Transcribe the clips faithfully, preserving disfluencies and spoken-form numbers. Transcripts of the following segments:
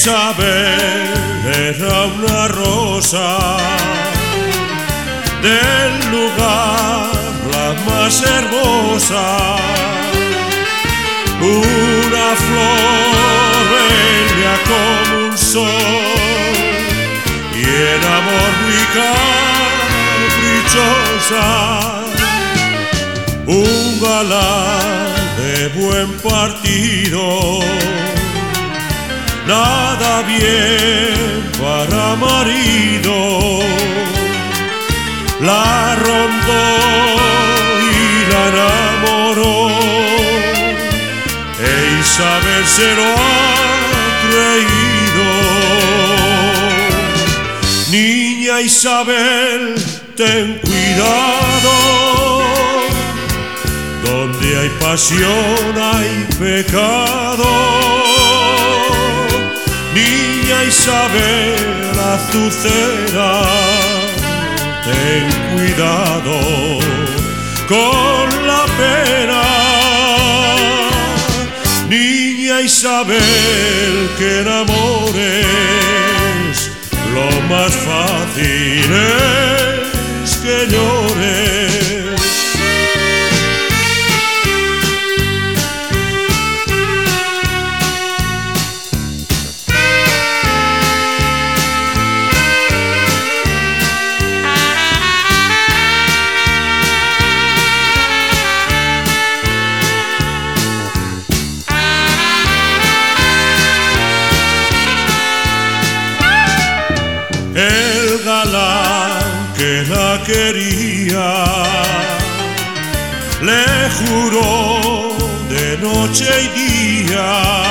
Isabel era una rosa del lugar la más hermosa, una flor bella como un sol y en amor muy caprichosa, un galán de buen partido, nada bien para marido, la rondó y la enamoró, e Isabel se lo ha creído. Niña Isabel, ten cuidado, donde hay pasión hay pecado. Niña Isabel azucena, ten cuidado con la pena. Niña Isabel, que enamores, lo más fácil es que llores. El galán que la quería le juró de noche y día: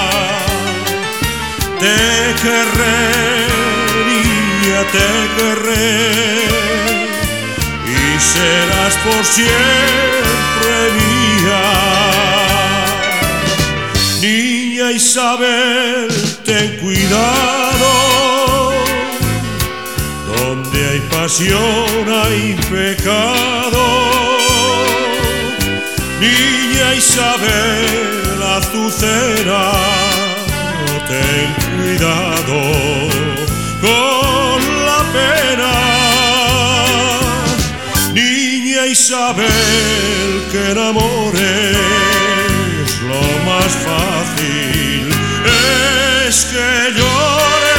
te querré, niña, te querré, y serás por siempre mía. Niña Isabel, ten cuidado, donde hay pasión hay pecado. Niña Isabel azucena, ten cuidado con la pena. Niña Isabel, que enamores, lo más fácil es que llores.